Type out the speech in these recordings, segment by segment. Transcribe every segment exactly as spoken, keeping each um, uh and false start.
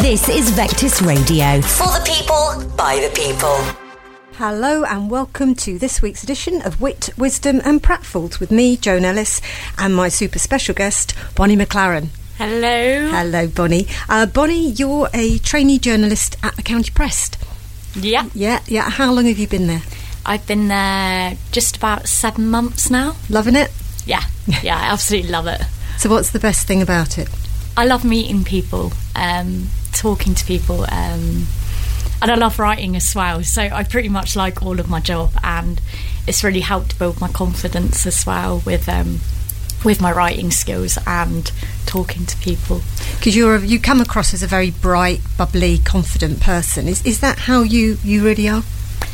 This is Vectis Radio. For the people, by the people. Hello and welcome to this week's edition of Wit, Wisdom and Pratfalls with me, Joan Ellis, and my super special guest, Bonnie McLaren. Hello. Hello, Bonnie. Uh, Bonnie, you're a trainee journalist at the County Press. Yeah. Yeah, yeah. How long have you been there? I've been there just about seven months now. Loving it? Yeah, yeah, I absolutely love it. So what's the best thing about it? I love meeting people, um, talking to people, um, and I love writing as well. So I pretty much like all of my job, and it's really helped build my confidence as well with um, with my writing skills and talking to people. Because you're a, you come across as a very bright, bubbly, confident person. Is is that how you, you really are?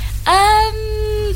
Um.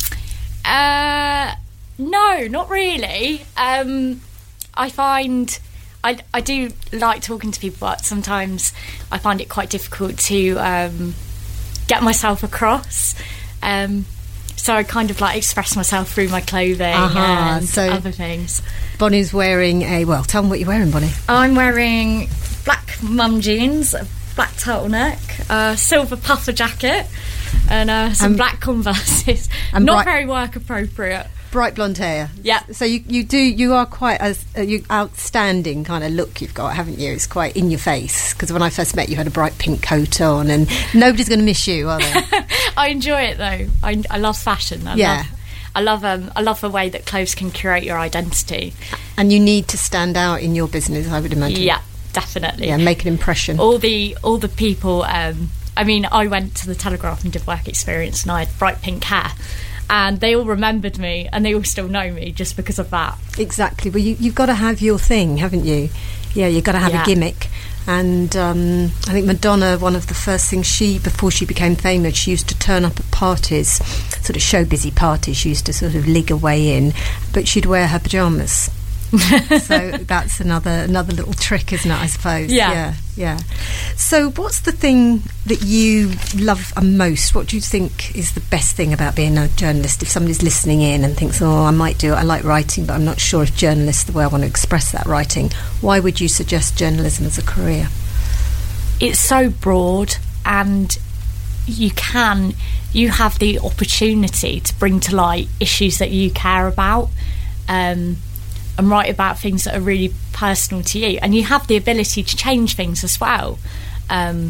Uh. No, not really. Um. I find. I, I do like talking to people, but sometimes I find it quite difficult to um, get myself across. Um, so I kind of like express myself through my clothing uh-huh, and so other things. Bonnie's wearing a, well, tell them what you're wearing, Bonnie. I'm wearing black mum jeans, a black turtleneck, a silver puffer jacket, and uh, some um, black Converses. Not bright- very work appropriate. Bright blonde hair. Yeah. So you, you do you are quite as uh, you outstanding kind of look you've got, haven't you? It's quite in your face, because when I first met you, you had a bright pink coat on, and nobody's going to miss you, are they? I enjoy it though. I, I love fashion. I yeah. Love, I love um I love the way that clothes can curate your identity. And you need to stand out in your business, I would imagine. Yeah, definitely. Yeah, make an impression. All the all the people. Um, I mean, I went to the Telegraph and did work experience, and I had bright pink hair. And they all remembered me, and they all still know me just because of that. Exactly. Well, you, you've got to have your thing, haven't you? Yeah, you've got to have yeah. a gimmick. And um, I think Madonna, one of the first things she, before she became famous, she used to turn up at parties, sort of show busy parties. She used to sort of lig her way in, but she'd wear her pyjamas. So that's another another little trick, isn't it, I suppose? Yeah. yeah. Yeah. So what's the thing that you love most? What do you think is the best thing about being a journalist? If somebody's listening in and thinks, oh, I might do it, I like writing, but I'm not sure if journalists the way I want to express that writing, why would you suggest journalism as a career? It's so broad, and you can, you have the opportunity to bring to light issues that you care about, um, and write about things that are really personal to you, and you have the ability to change things as well. Um,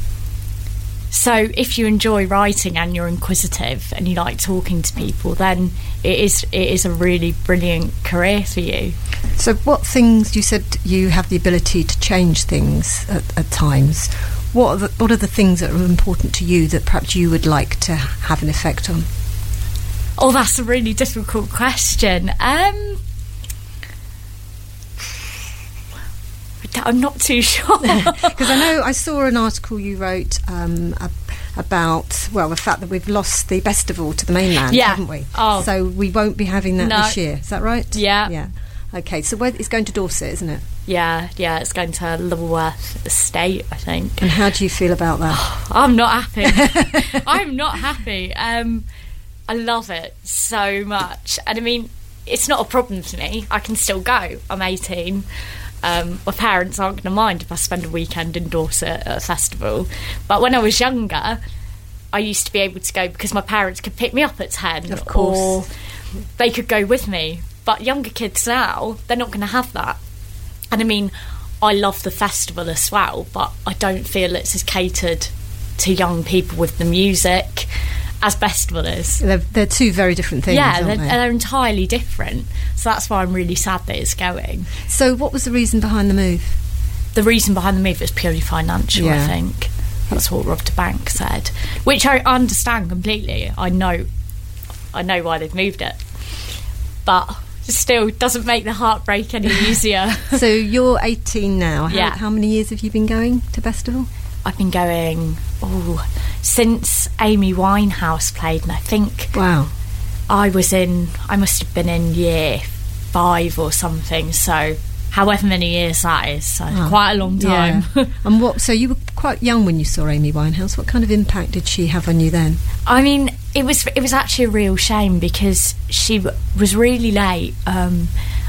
so if you enjoy writing and you're inquisitive and you like talking to people, then it is it is a really brilliant career for you. So what things, you said you have the ability to change things at, at times. What are the, what are the things that are important to you that perhaps you would like to have an effect on? Oh, that's a really difficult question. Um I'm not too sure. Because I know I saw an article you wrote um, about, well, the fact that we've lost the festival to the mainland, yeah. haven't we? Oh. So we won't be having that no. this year. Is that right? Yeah. Yeah. Okay, so where, it's going to Dorset, isn't it? Yeah, yeah, it's going to Lulworth Estate, I think. And how do you feel about that? I'm not happy. I'm not happy. Um, I love it so much. And I mean, it's not a problem to me. I can still go. I'm eighteen. Um, my parents aren't going to mind if I spend a weekend in Dorset at a festival. But when I was younger, I used to be able to go because my parents could pick me up at ten. Of course. Or they could go with me. But younger kids now, they're not going to have that. And I mean, I love the festival as well, but I don't feel it's as catered to young people with the music as festival is. They're, they're two very different things, yeah, aren't they're, they? they're entirely different. So that's why I'm really sad that it's going. So what was the reason behind the move? The reason behind the move is purely financial, yeah. I think. That's what Rob de Bank said, which I understand completely. I know, I know why they've moved it, but it still doesn't make the heartbreak any easier. So you're eighteen now. How, yeah. how many years have you been going to festival? I've been going oh since Amy Winehouse played, and I think wow, I was in. I must have been in year five or something. So however many years that is, so oh, quite a long time. Yeah. And what? So you were quite young when you saw Amy Winehouse. What kind of impact did she have on you then? I mean, it was it was actually a real shame because she w- was really late. Um,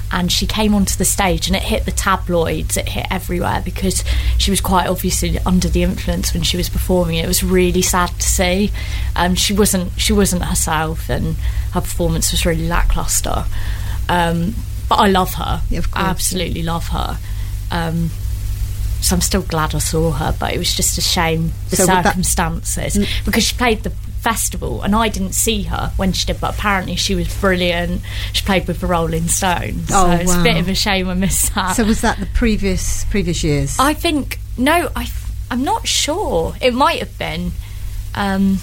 and she came onto the stage and it hit the tabloids, it hit everywhere, because she was quite obviously under the influence when she was performing. It was really sad to see. Um, she wasn't she wasn't herself, and her performance was really lacklustre. Um, but I love her. Yeah, of course. I absolutely love her. Um, so I'm still glad I saw her, but it was just a shame, the so circumstances, that... because she played the festival and I didn't see her when she did, but apparently she was brilliant. She played with the Rolling Stones. Oh, so it's wow. a bit of a shame I missed that. So was that the previous previous years? I think, no, I, I'm not sure. It might have been. Um,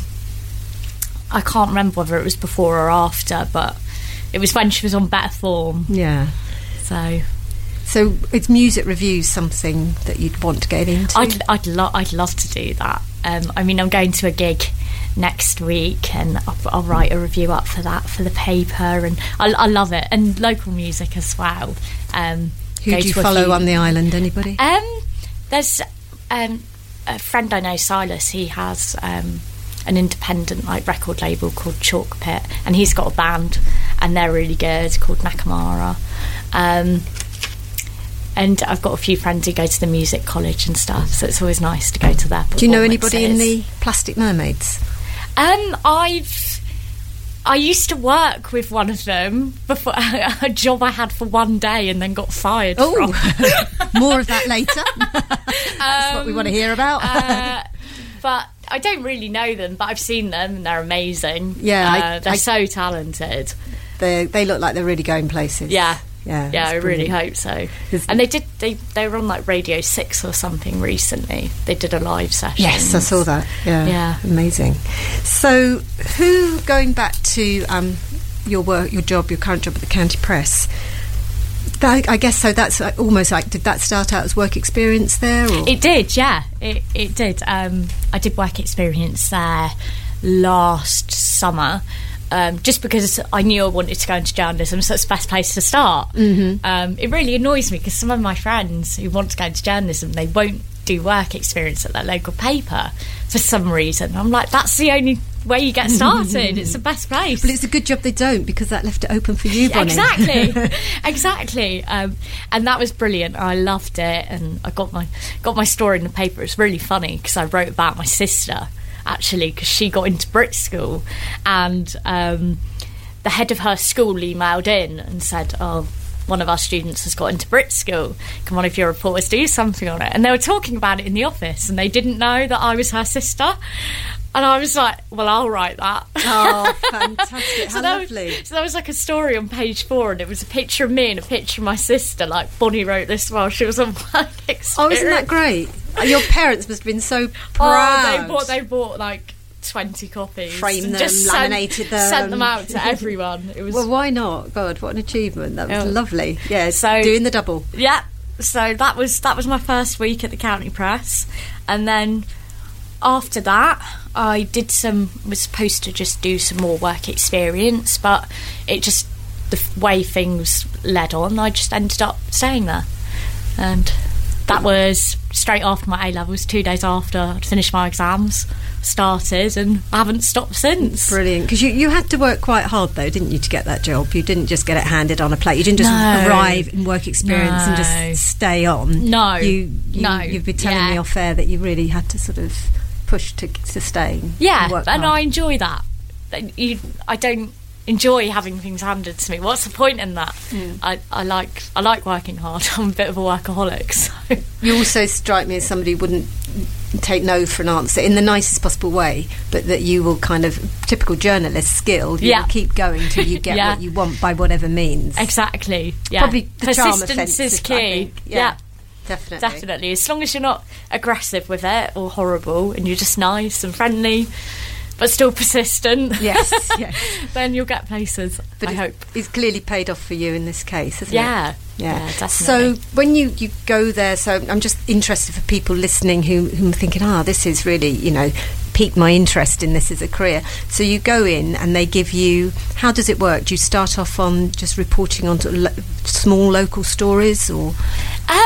I can't remember whether it was before or after, but it was when she was on better form. Yeah. So... So, is music reviews something that you'd want to get into? I'd I'd, lo- I'd love to do that. Um, I mean, I'm going to a gig next week, and I'll, I'll write a review up for that for the paper, and I, I love it. And local music as well. Um, Who do you follow few... on the island? Anybody? Um, there's um, a friend I know, Silas. He has um, an independent like record label called Chalk Pit, and he's got a band, and they're really good, called Nakamara. Um, And I've got a few friends who go to the music college and stuff, so it's always nice to go to their performances. Do you know anybody in the Plastic Mermaids? Um, I've... I used to work with one of them before, a job I had for one day and then got fired oh, from. More of that later. That's um, what we want to hear about. uh, but I don't really know them, but I've seen them and they're amazing. Yeah. Uh, I, they're I, so talented. They they look like they're really going places. Yeah. Yeah, yeah, I brilliant. really hope so. And they did. They they were on like Radio Six or something recently. They did a live session. Yes, I saw that. Yeah, yeah, amazing. So, who going back to um, your work, your job, your current job at the County Press? That, I guess so. That's almost like, did that start out as work experience there? Or? It did. Yeah, it it did. Um, I did work experience there last summer. Um, just because I knew I wanted to go into journalism, so it's the best place to start. Mm-hmm. Um, it really annoys me because some of my friends who want to go into journalism, they won't do work experience at their local paper for some reason. I'm like, that's the only way you get started. It's the best place. But it's a good job they don't, because that left it open for you, Bonnie. Exactly, exactly. Um, and that was brilliant. I loved it, and I got my got my story in the paper. It's really funny because I wrote about my sister, actually, because she got into Brit School, and um, the head of her school emailed in and said, oh, one of our students has got into Brit School, can one of your reporters do something on it? And they were talking about it in the office, and they didn't know that I was her sister. And I was like, well, I'll write that. Oh, fantastic. How so lovely. Was, so there was like a story on page four, and it was a picture of me and a picture of my sister. Like, Bonnie wrote this while she was on work experience. Oh, isn't that great? Your parents must have been so proud. Oh, they bought, they bought like twenty copies. Framed them, just laminated sent, them. Sent them out to everyone. It was well, why not? God, what an achievement. That was yeah. lovely. Yeah, so doing the double. Yeah. So that was that was my first week at the County Press. And then after that, I did some, was supposed to just do some more work experience, but it just, the way things led on, I just ended up staying there. And that was straight after my A-levels, two days after I'd finished my exams, started, and I haven't stopped since. Brilliant. Because you, you had to work quite hard, though, didn't you, to get that job? You didn't just get it handed on a plate. You didn't just no. arrive in work experience no. and just stay on. No. You, you, no. You've been telling yeah. me off air that you really had to sort of push to sustain. Yeah, and, work and hard. I enjoy that. You, I don't enjoy having things handed to me. What's the point in that? Mm. I, I like I like working hard. I'm a bit of a workaholic. So. You also strike me as somebody who wouldn't take no for an answer in the nicest possible way, but that you will kind of, typical journalist skill, you yeah. will keep going till you get yeah. what you want by whatever means. Exactly. Yeah. Probably the charm Persistence is key. I think. Yeah. yeah. Definitely. Definitely. As long as you're not aggressive with it or horrible, and you're just nice and friendly, but still persistent. Yes, yes. Then you'll get places, but I it, hope. It's clearly paid off for you in this case, hasn't yeah. it? Yeah. Yeah, definitely. So when you, you go there, so I'm just interested for people listening who, who are thinking, ah, oh, this is really, you know, piqued my interest in this as a career. So you go in and they give you, how does it work? Do you start off on just reporting on lo- small local stories, or? Um,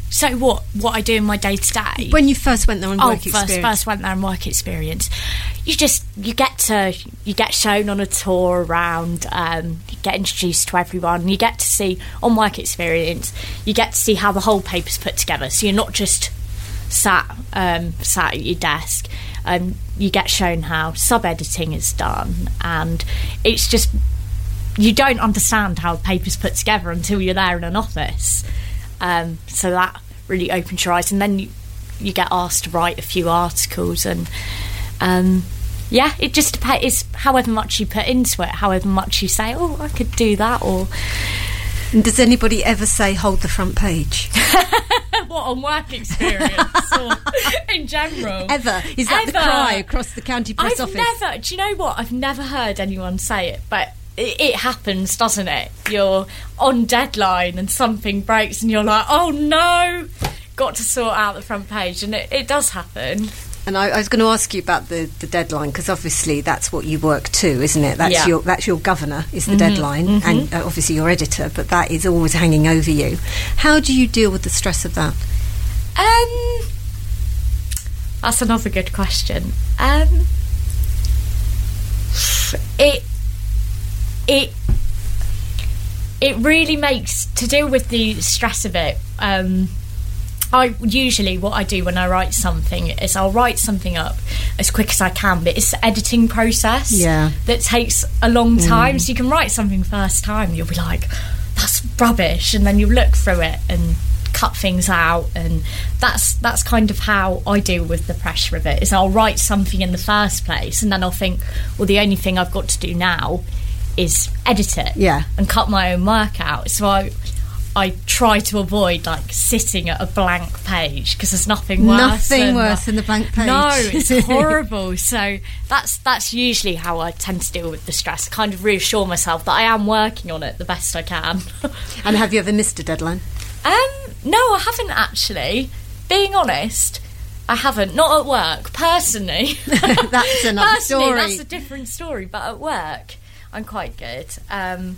So what? What I do in my day to day? When you first went there on oh, work first, experience. first went there on work experience. You just you get to you get shown on a tour around. Um, you get introduced to everyone. You get to see on work experience. You get to see how the whole paper's put together. So you're not just sat um, sat at your desk. Um, you get shown how sub editing is done, and it's just you don't understand how a paper's put together until you're there in an office. Um, so that really opens your eyes, and then you, you get asked to write a few articles, and um, yeah, it just depends. It's however much you put into it, however much you say, oh, I could do that. Or and does anybody ever say hold the front page? What, on work experience or in general? Ever? Is that Ever. the cry across the county press I've office? never. Do you know what? I've never heard anyone say it, but it, it happens, doesn't it? You're on deadline and something breaks, and you're like, oh no, got to sort out the front page, and it, it does happen. And I, I was going to ask you about the, the deadline, because obviously that's what you work to, isn't it? That's Yeah. your that's your governor is the Mhm, deadline, mhm. and uh, obviously your editor, but that is always hanging over you. How do you deal with the stress of that? Um, that's another good question. Um, it it it really makes to deal with the stress of it. Um, I usually what I do when I write something is I'll write something up as quick as I can, but it's the editing process Yeah. that takes a long time. So you can write something first time, you'll be like, that's rubbish, and then you look through it and cut things out, and that's that's kind of how I deal with the pressure of it. Is I'll write something in the first place, and then I'll think, well, the only thing I've got to do now is edit it, Yeah. and cut my own work out. So I I try to avoid like sitting at a blank page, because there's nothing worse. Nothing than worse that. than the blank page. No, it's horrible. So that's that's usually how I tend to deal with the stress. Kind of reassure myself that I am working on it the best I can. And have you ever missed a deadline? Um, no, I haven't actually. Being honest, I haven't. Not at work, personally. That's another personally, story. That's a different story. But at work, I'm quite good. Um,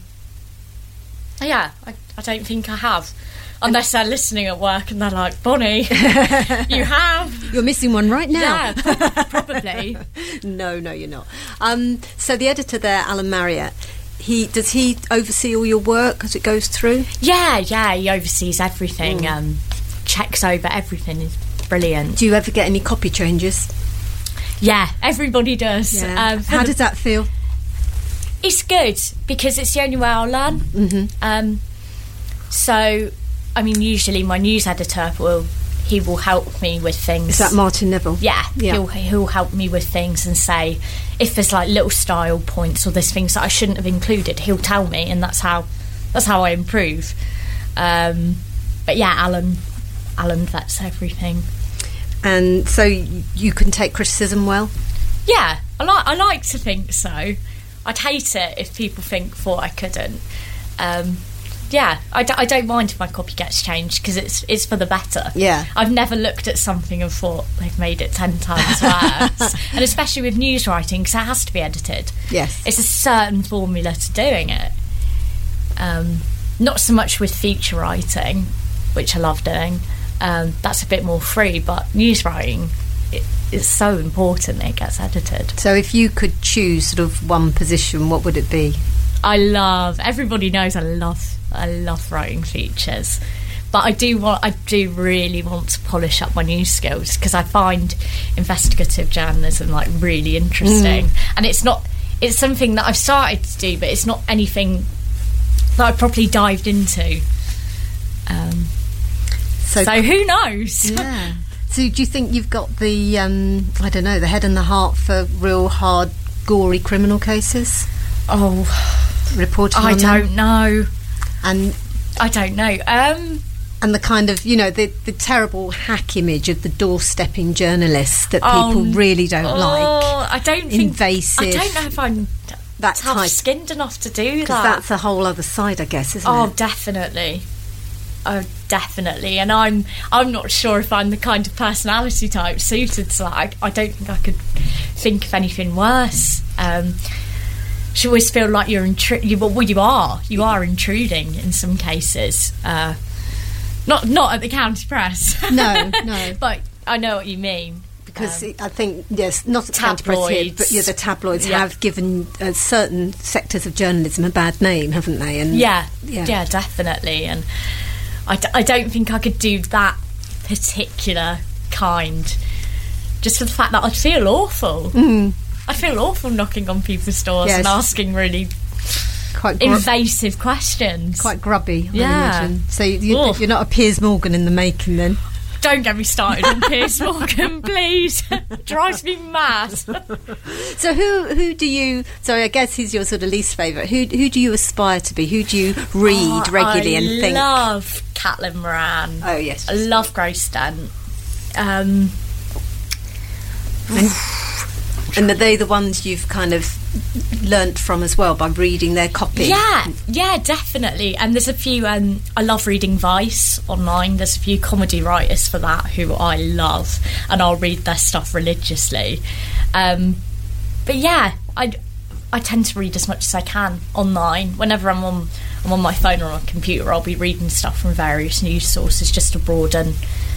yeah, I, I don't think I have. Unless they're listening at work and they're like, Bonnie, you have. You're missing one right now. Yeah, prob- probably. No, no, you're not. Um, so the editor there, Alan Marriott, he does he oversee all your work as it goes through? Yeah, yeah, he oversees everything, Mm. um, checks over everything. Is brilliant. Do you ever get any copy changes? Yeah, everybody does. Um, for How the- does that feel? It's good, because it's the only way I'll learn. Mm-hmm. Um, so, I mean, usually my news editor will he will help me with things. Is that Martin Neville? Yeah, Yeah. He'll, he'll help me with things and say if there's like little style points or there's things that I shouldn't have included, he'll tell me, and that's how that's how I improve. Um, but yeah, Alan, Alan vets everything. And so y- you can take criticism well? Yeah, I like I like to think so. I'd hate it if people think thought I couldn't. Um, yeah, I, d- I don't mind if my copy gets changed, because it's it's for the better. Yeah. I've never looked at something and thought they've made it ten times worse. And especially with news writing, because it has to be edited. Yes. It's a certain formula to doing it. Um, not so much with feature writing, which I love doing. Um, that's a bit more free, but news writing, it, it's so important that it gets edited. So if you could choose sort of one position, what would it be? I love, everybody knows I love I love writing features, but I do want I do really want to polish up my news skills, because I find investigative journalism like really interesting. Mm. And it's not it's something that I've started to do, but it's not anything that I properly dived into. Um, So, so who knows? yeah. So do you think you've got the um, I don't know, the head and the heart for real hard, gory criminal cases? Oh, Reporting I on them? don't know. And I don't know. Um, and the kind of, you know, the, the terrible hack image of the doorstepping journalists that Oh, people really don't oh, like. I don't think Invasive. I don't know if I'm That tough type. skinned enough to do Because that. that's a whole other side, I guess, isn't Oh, it? definitely. Oh, definitely. And I'm I'm not sure if I'm the kind of personality type suited to that. I, I don't think I could think of anything worse. Um, you always feel like you're intru- you, well, you are. You are intruding in some cases. Uh, Not not at the county press. No, no. But I know what you mean. Because um, I think, yes, not at the county press here, but yeah, the tabloids yeah. have given uh, certain sectors of journalism a bad name, haven't they? And yeah, yeah, yeah, definitely. And I, d- I don't think I could do that particular kind, just for the fact that I'd feel awful. Mm. I'd feel awful knocking on people's doors yes. and asking really quite gru- invasive questions. Quite grubby, yeah. I imagine. So you, you're not a Piers Morgan in the making then? Don't get me started on Piers Morgan, please. Drives me mad. So who who do you... So I guess he's your sort of least favourite. Who who do you aspire to be? Who do you read oh, regularly I and think... I love Caitlin Moran. Oh, yes. I love Grace Dent. Um, and, and are they the ones you've kind of learnt from as well by reading their copy? Yeah, yeah, definitely. And there's a few... Um, I love reading Vice online. There's a few comedy writers for that who I love, and I'll read their stuff religiously. Um, but yeah, I, I tend to read as much as I can online. Whenever I'm on I'm on my phone or on my computer, I'll be reading stuff from various news sources just to broaden,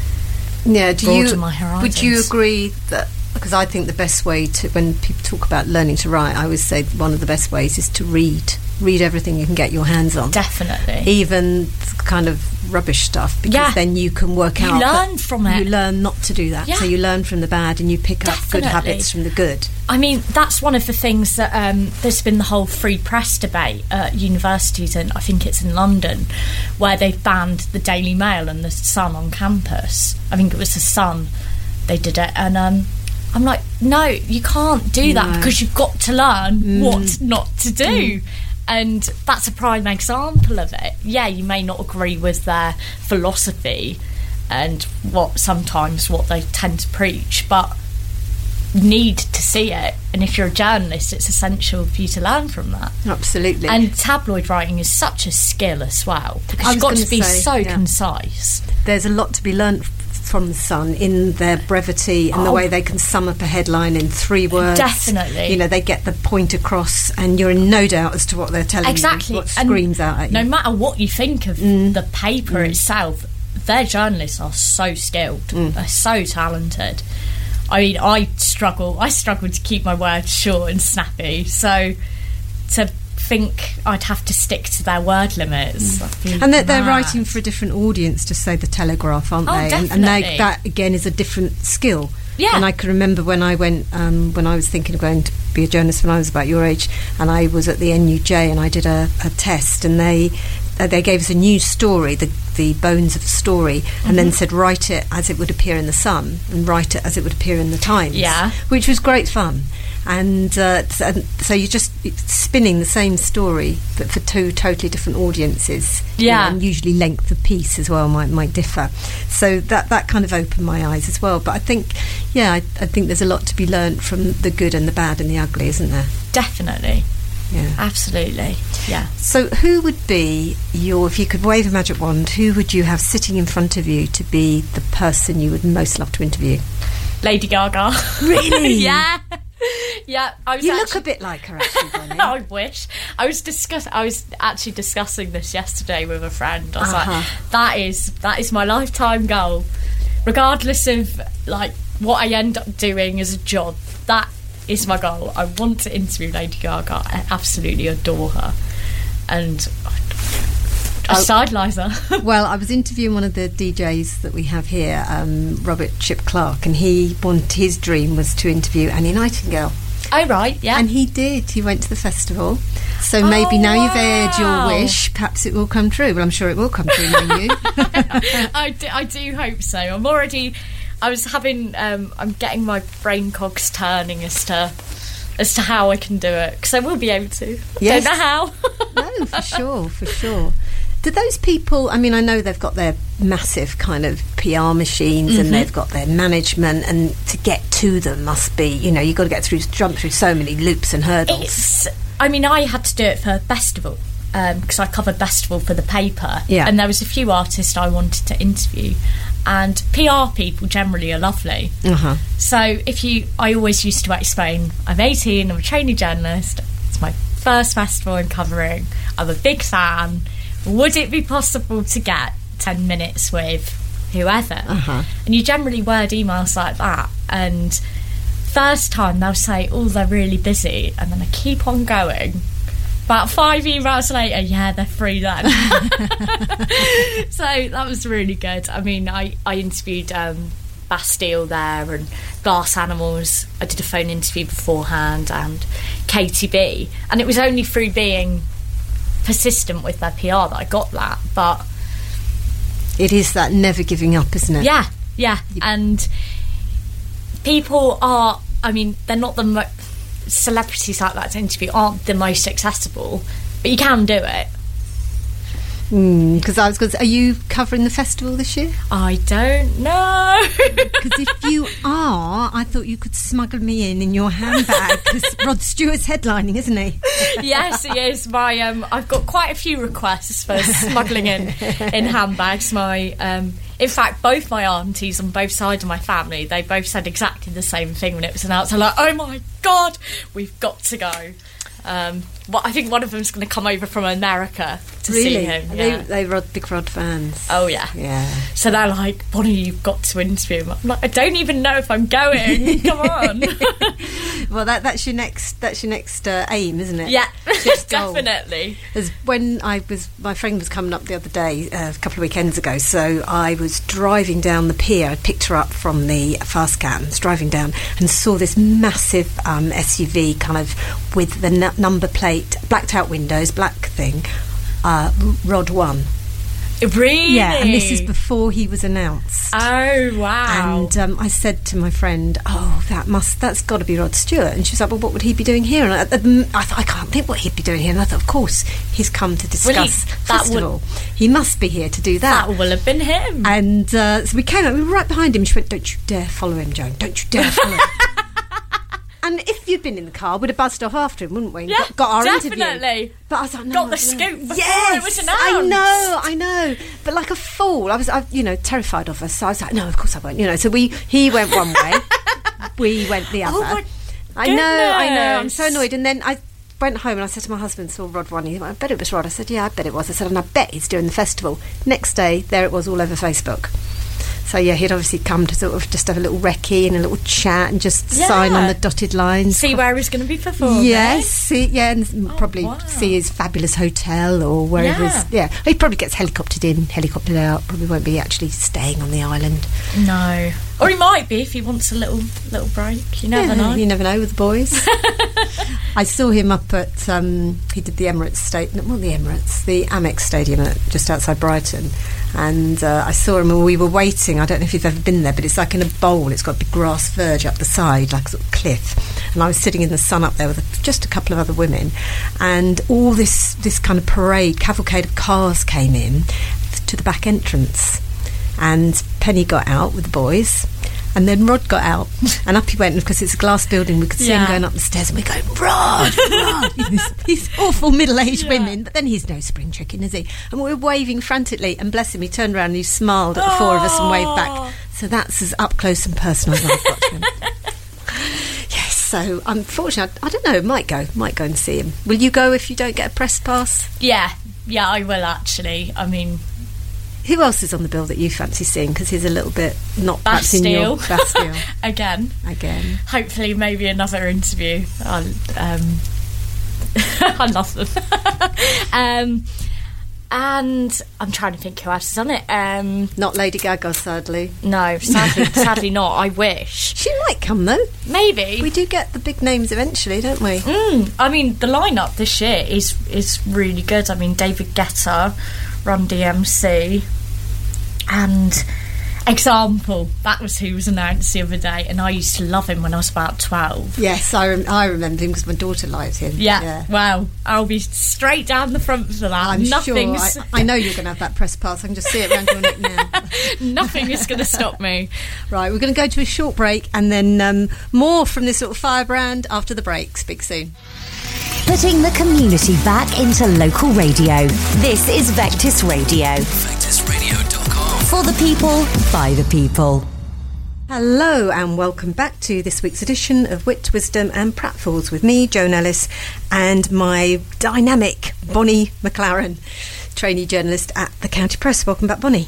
yeah, do broaden you, my horizons. Would you agree that... Because I think the best way to, when people talk about learning to write, I always say one of the best ways is to read. Read everything you can get your hands on. Definitely. Even kind of rubbish stuff, because yeah. then you can work you out... You learn from it. You learn not to do that. Yeah. So you learn from the bad and you pick Definitely. up good habits from the good. I mean, that's one of the things that... Um, there's been the whole free press debate at universities, and I think it's in London, where they've banned the Daily Mail and the Sun on campus. I think it was the Sun they did it, and... Um, I'm like, no, you can't do that no. because you've got to learn mm. what not to do. Mm. And that's a prime example of it. Yeah, you may not agree with their philosophy and what sometimes what they tend to preach, but you need to see it. And if you're a journalist, it's essential for you to learn from that. Absolutely. And tabloid writing is such a skill as well, because you've got to be say, so yeah. concise. There's a lot to be learnt from the Sun in their brevity and oh. the way they can sum up a headline in three words. Definitely. You know, they get the point across and you're in no doubt as to what they're telling exactly. you, what screams and out at you. No matter what you think of mm. the paper mm. itself, their journalists are so skilled. Mm. They're so talented. I mean, I struggle. I struggle to keep my words short and snappy. So to think I'd have to stick to their word limits. Mm. And they're, they're writing for a different audience, to say the Telegraph, aren't oh, they? Definitely. And, and they, that again is a different skill. Yeah. And I can remember when I went, um, when I was thinking of going to be a journalist when I was about your age, and I was at the N U J and I did a, a test, and they uh, they gave us a news story, the the bones of the story, mm-hmm. and then said write it as it would appear in the Sun and write it as it would appear in the Times. Yeah. Which was great fun. And uh, so, so you're just spinning the same story, but for two totally different audiences. Yeah. You know, and usually length of piece as well might might differ. So that that kind of opened my eyes as well. But I think, yeah, I, I think there's a lot to be learnt from the good and the bad and the ugly, isn't there? Definitely. Yeah. Absolutely. Yeah. So who would be your, if you could wave a magic wand, who would you have sitting in front of you to be the person you would most love to interview? Lady Gaga. Really? Yeah. Yeah, I was you actually, look a bit like her, actually, Bonnie. I wish. I was discuss. I was actually discussing this yesterday with a friend. I was uh-huh. like, "That is that is my lifetime goal, regardless of like what I end up doing as a job. That is my goal. I want to interview Lady Gaga. I absolutely adore her, and I, I idolise her." Well, I was interviewing one of the D Js that we have here, um, Robert Chip Clark, and he wanted, his dream was to interview Annie Nightingale. Oh, right, yeah. And he did. He went to the festival. So maybe oh, now wow. you've aired your wish, perhaps it will come true. Well, I'm sure it will come true, knowing you. I, do, I do hope so. I'm already... I was having... Um, I'm getting my brain cogs turning as to as to how I can do it, because I will be able to. Yes. Don't know how. No, for sure, for sure. Do those people, I mean, I know they've got their massive kind of P R machines mm-hmm. and they've got their management, and to get to them must be, you know, you've got to get through, jump through so many loops and hurdles. It's, I mean, I had to do it for Bestival, because um, I covered Bestival for the paper. Yeah. And there was a few artists I wanted to interview. And P R people generally are lovely. Uh-huh. So if you, I always used to explain, I'm eighteen, I'm a trainee journalist, it's my first festival I'm covering, I'm a big fan. Would it be possible to get ten minutes with whoever. Uh-huh. And you generally word emails like that, and first time they'll say, oh, they're really busy, and then I keep on going. About five emails later, yeah, they're free then. So that was really good. I mean, I, I interviewed um, Bastille there and Glass Animals. I did a phone interview beforehand, and K T B, and it was only through being persistent with their P R that I got that. But it is that never giving up, isn't it? Yeah, yeah. And people are, I mean, they're not the mo- celebrities like that to interview aren't the most accessible, but you can do it. Because mm, I was going to say, are you covering the festival this year? I don't know. Because if you are, I thought you could smuggle me in in your handbag, because Rod Stewart's headlining, isn't he? Yes, he is. My um, I've got quite a few requests for smuggling in in handbags. My um, in fact, both my aunties on both sides of my family, they both said exactly the same thing when it was announced. They're like, oh my God, we've got to go. Um, well, I think one of them's going to come over from America to really? see him. They, yeah. they Rod, big Rod fans. Oh yeah, yeah. So they're like, Bonnie, you've got to interview him. I'm like, I don't even know if I'm going. Come on. Well, that that's your next that's your next uh, aim, isn't it? Yeah, definitely. As when I was, my friend was coming up the other day, uh, a couple of weekends ago. So I was driving down the pier. I picked her up from the Fast Cat and was driving down and saw this massive um, S U V, kind of with the n- number plate, blacked out windows, black thing. Uh, Rod One. Really? Yeah, and this is before he was announced. Oh wow! And um, I said to my friend, "Oh, that must that's got to be Rod Stewart." And she was like, "Well, what would he be doing here?" And I, I thought, "I can't think what he'd be doing here." And I thought, "Of course, he's come to discuss well, he, festival. would, he must be here to do that." That will have been him. And uh, so we came up, we were right behind him. She went, "Don't you dare follow him, Joan! Don't you dare follow him!" And if you'd been in the car, we'd have buzzed off after him, wouldn't we? Yeah, got, got our definitely. interview. But I was like, no, got the no. scoop before yes, it was announced. I know, I know. But like a fool, I was, I, you know, terrified of us. So I was like, no, of course I won't. You know, so we, he went one way, we went the other. Oh my I know, I know. I'm goodness. so annoyed. And then I went home and I said to my husband, saw Rod One. He went, I bet it was Rod. I said, yeah, I bet it was. I said, and I bet he's doing the festival. Next day, there it was all over Facebook. So yeah, he'd obviously come to sort of just have a little recce and a little chat and just Yeah. sign on the dotted lines. See where he's going to be performing. Yes, see, yeah, and Oh, probably wow. see his fabulous hotel or wherever. Yeah. His, yeah, he probably gets helicoptered in, helicoptered out. Probably won't be actually staying on the island. No. Or he might be if he wants a little little break. You never Yeah, know. You never know with the boys. I saw him up at, um, he did the Emirates Stadium, not the Emirates, the Amex Stadium at, just outside Brighton. And uh, I saw him and we were waiting. I don't know if you've ever been there, but it's like in a bowl. It's got a big grass verge up the side, like a sort of cliff. And I was sitting in the sun up there with a, just a couple of other women. And all this, this kind of parade, cavalcade of cars came in to the back entrance. And Penny got out with the boys. And then Rod got out, and up he went. And because it's a glass building, we could see Yeah. him going up the stairs, and we go, Rod, Rod. These, these awful middle-aged Yeah. women. But then he's no spring chicken, is he? And we were waving frantically, and bless him, he turned around and he smiled at the four of us and waved back. So that's as up close and personal as I've got to him. Yes, so unfortunately, I, I don't know, might go, might go and see him. Will you go if you don't get a press pass? Yeah, yeah, I will actually. I mean, who else is on the bill that you fancy seeing? Because he's a little bit not perhaps in your Bastille. Bastille. Again. Again. Hopefully, maybe another interview. I'll, um, I love them. um, and I'm trying to think who else is on it. Um, not Lady Gaga, sadly. No, sadly, sadly not. I wish. She might come, though. Maybe. We do get the big names eventually, don't we? Mm, I mean, the lineup this year is is really good. I mean, David Guetta, Run D M C, and Example. That was who was announced the other day, and I used to love him when I was about twelve. Yes, I, rem- I remember him because my daughter liked him. Yeah. yeah. Wow. I'll be straight down the front for that. I'm Nothing's... sure. I, I know you're going to have that press pass. I can just see it around your neck now. Nothing is going to stop me. Right, we're going to go to a short break and then um, more from this little firebrand after the break. Speak soon. Putting the community back into local radio. This is Vectis Radio. Vectis Radio dot com. For the people, by the people. Hello and welcome back to this week's edition of Wit, Wisdom and Pratfalls with me, Joan Ellis, and my dynamic Bonnie McLaren. trainee journalist at the County Press. Welcome back, Bonnie.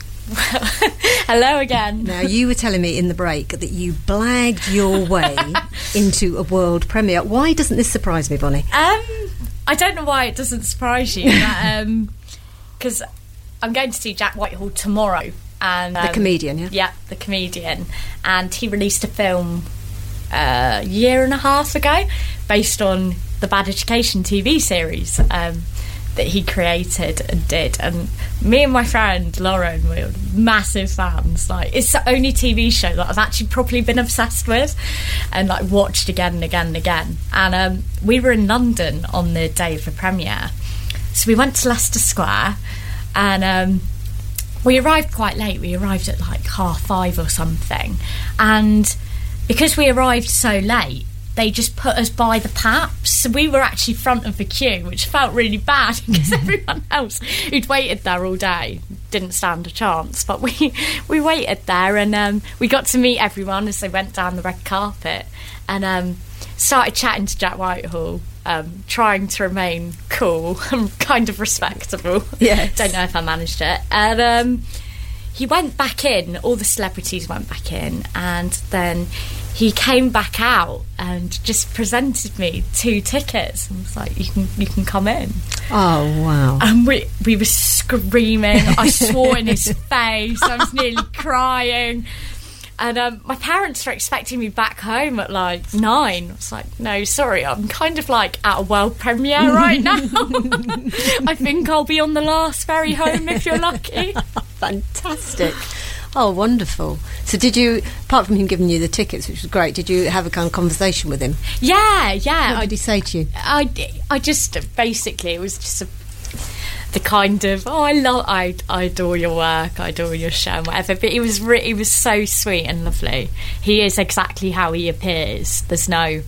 Hello again. Now, you were telling me in the break that you blagged your way into a world premiere. Why doesn't this surprise me, Bonnie? Um, I don't know why it doesn't surprise you. Because um, I'm going to see Jack Whitehall tomorrow. And um, the comedian, yeah? Yeah, the comedian. And he released a film uh, a year and a half ago based on the Bad Education T V series um, that he created and did. And me and my friend Lauren were massive fans. Like, it's the only T V show that I've actually properly been obsessed with and like watched again and again and again. And um, we were in London on the day of the premiere, so we went to Leicester Square, and um, we arrived quite late. We arrived at like half five or something, and because we arrived so late, they just put us by the Paps. So we were actually front of the queue, which felt really bad because everyone else who'd waited there all day didn't stand a chance. But we we waited there, and um, we got to meet everyone as they went down the red carpet, and um, started chatting to Jack Whitehall, um, trying to remain cool and kind of respectable. Yeah, don't know if I managed it. And um, he went back in. All the celebrities went back in, and then he came back out and just presented me two tickets and was like, you can you can come in. Oh, wow. And we we were screaming. I swore in his face. I was nearly crying. And um, my parents were expecting me back home at like nine. I was like, no, sorry, I'm kind of like at a world premiere right now. I think I'll be on the last ferry home if you're lucky. Fantastic. Oh, wonderful. So did you, apart from him giving you the tickets, which was great, did you have a kind of conversation with him? Yeah, yeah. What did he say to you? I, I just, basically, it was just a, the kind of, oh, I love, I, I adore your work, I adore your show, and whatever. But he was, re- he was so sweet and lovely. He is exactly how he appears. There's no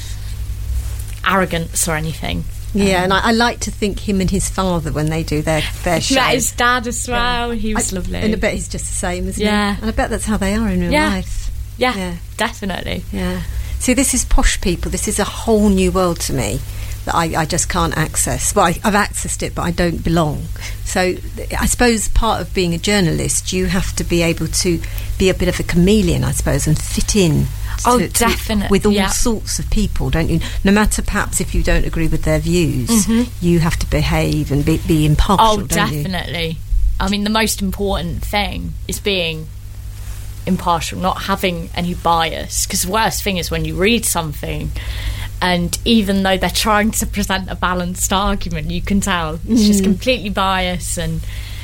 arrogance or anything. Yeah, um, and I, I like to think him and his father, when they do their, their show. Met his dad as well. Yeah. He was I, lovely. And I bet he's just the same, isn't yeah. he? And I bet that's how they are in real yeah. life. Yeah, yeah, definitely. Yeah. See, this is posh people. This is a whole new world to me that I, I just can't access. Well, I, I've accessed it, but I don't belong. So I suppose part of being a journalist, you have to be able to be a bit of a chameleon, I suppose, and fit in. Oh, to, definitely. To, with all yeah. sorts of people, don't you? No matter perhaps if you don't agree with their views, mm-hmm. you have to behave and be, be impartial, Oh, don't definitely. You? I mean, the most important thing is being impartial, not having any bias. Because the worst thing is when you read something and even though they're trying to present a balanced argument, you can tell it's mm. just completely biased. And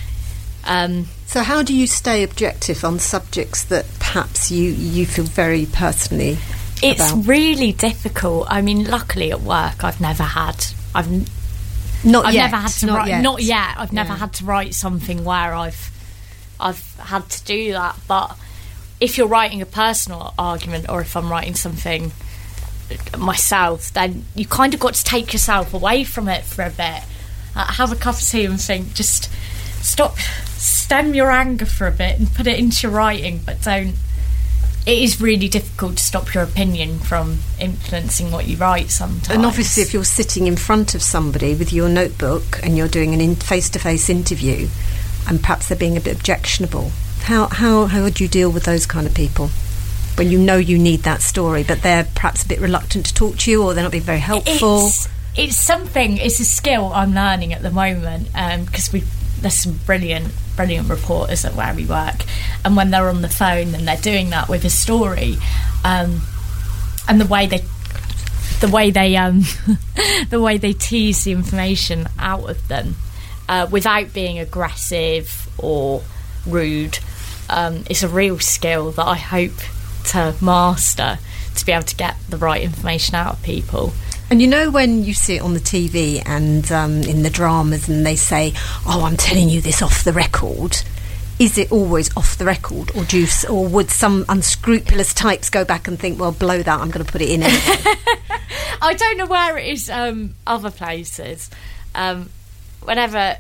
um, so how do you stay objective on subjects that perhaps you, you feel very personally it's about? Really difficult. I mean, luckily at work I've never had I've not I've yet never had to not write yet. not yet I've never yeah. had to write something where I've I've had to do that. But if you're writing a personal argument, or if I'm writing something myself, then you kind of got to take yourself away from it for a bit, uh, have a cup of tea and think, just stop, stem your anger for a bit and put it into your writing, but don't. It is really difficult to stop your opinion from influencing what you write sometimes. And obviously if you're sitting in front of somebody with your notebook and you're doing an in face-to-face interview and perhaps they're being a bit objectionable, how, how, how would you deal with those kind of people? When you know you need that story, but they're perhaps a bit reluctant to talk to you, or they're not being very helpful. It's, it's something. It's a skill I'm learning at the moment, because um, we there's some brilliant, brilliant reporters at where we work, and when they're on the phone and they're doing that with a story, um, and the way they, the way they, um, the way they tease the information out of them, uh, without being aggressive or rude, um, is a real skill that I hope to master, to be able to get the right information out of people. And you know when you see it on the T V and um, in the dramas and they say, oh, I'm telling you this off the record, is it always off the record, or do you, or would some unscrupulous types go back and think, well, blow that, I'm going to put it in anyway? I don't know where it is um, other places. Um, whenever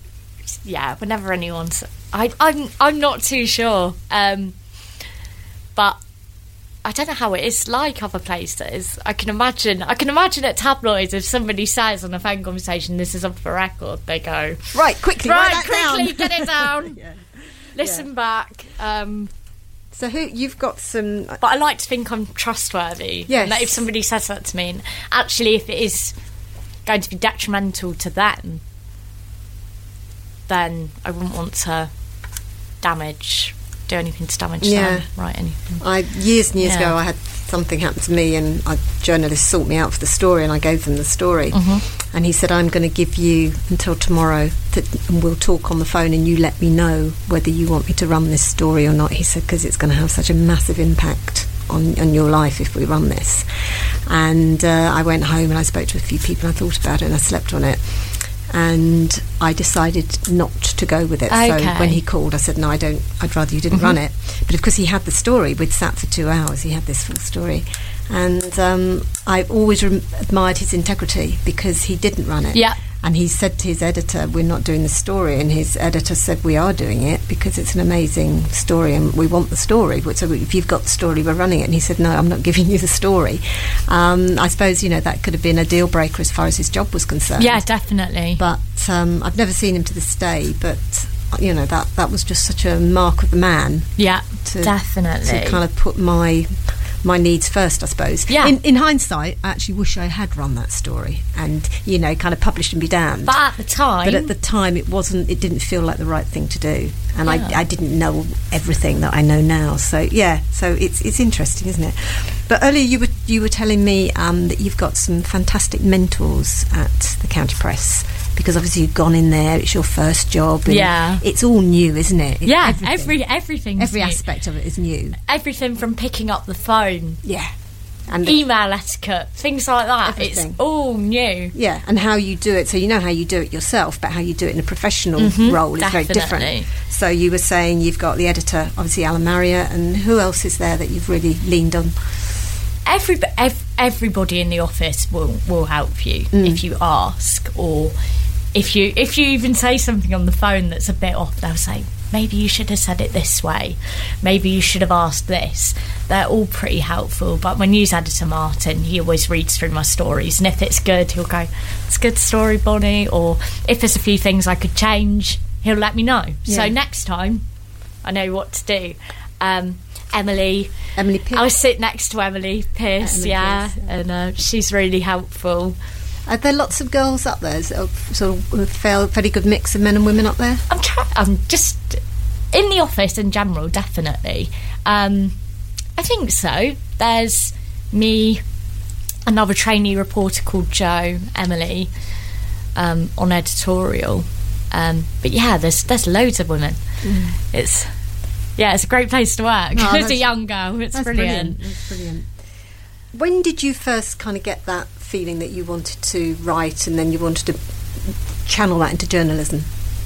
yeah whenever anyone's I, I'm, I'm not too sure, um, but I don't know how it is like other places. I can imagine. I can imagine at tabloids, if somebody says on a phone conversation, "This is up for record," they go, "Right, quickly, right, write that quickly, down. get it down, yeah. listen yeah. back." Um, so, who you've got some? But I like to think I'm trustworthy. Yes. And that if somebody says that to me, and actually, if it is going to be detrimental to them, then I wouldn't want to damage. Do anything to damage yeah. them, write anything. I years and years yeah. ago, I had something happen to me, and a journalist sought me out for the story, and I gave them the story. Mm-hmm. And he said, "I'm going to give you until tomorrow, to, and we'll talk on the phone, and you let me know whether you want me to run this story or not." He said, "Because it's going to have such a massive impact on, on your life if we run this." And uh, I went home and I spoke to a few people. And I thought about it, and I slept on it. And I decided not to go with it. Okay. So when he called, I said, "No, I don't. I'd rather you didn't Mm-hmm. run it." But of course, he had the story. We'd sat for two hours. He had this full story, and um, I've always rem- admired his integrity because he didn't run it. Yeah. And he said to his editor, "We're not doing the story," and his editor said, "We are doing it because it's an amazing story, and we want the story. So if you've got the story, we're running it." And he said, "No, I'm not giving you the story." Um, I suppose you know that could have been a deal breaker as far as his job was concerned. Yeah, definitely. But um, I've never seen him to this day. But you know that that was just such a mark of the man. Yeah, to, definitely. to kind of put my my needs first, I suppose. Yeah. In, in hindsight, I actually wish I had run that story and you know kind of published and be damned. But at the time, But at the time, it wasn't. It didn't feel like the right thing to do, and Yeah. I, I didn't know everything that I know now. So yeah, so it's it's interesting, isn't it? But earlier you were you were telling me um, that you've got some fantastic mentors at the County Press because obviously you've gone in there. It's your first job. And Yeah. it's all new, isn't it? It's yeah, everything. every everything, every aspect of it is new. everything from picking up the phone, Yeah, and the, email etiquette, things like that. Everything. It's all new. yeah, and how you do it. So you know how you do it yourself, but how you do it in a professional Mhm, role is very definitely. different. So you were saying you've got the editor, obviously Alan Marriott, and who else is there that you've really leaned on? Every, ev- everybody in the office will, will help you Mm. if you ask, or if you if you even say something on the phone that's a bit off, they'll say, maybe you should have said it this way, maybe you should have asked this. They're all pretty helpful. But my news editor Martin, he always reads through my stories, and if it's good, he'll go, "It's a good story, Bonnie," or if there's a few things I could change, he'll let me know. Yeah. So next time I know what to do. um, Emily Emily Pierce. I sit next to Emily Pierce, Emily yeah, Pierce, yeah. and uh, she's really helpful. Are there lots of girls up there? Is it a sort of a fair, very good mix of men and women up there? I'm trying. I'm just in the office in general, definitely. Um, I think so. There's me, another trainee reporter called Jo, Emily, um, on editorial. Um, but yeah, there's there's loads of women. Mm. It's yeah, it's a great place to work. Oh, As a young girl, it's that's brilliant. brilliant. That's brilliant. When did you first kind of get that feeling that you wanted to write and then you wanted to channel that into journalism?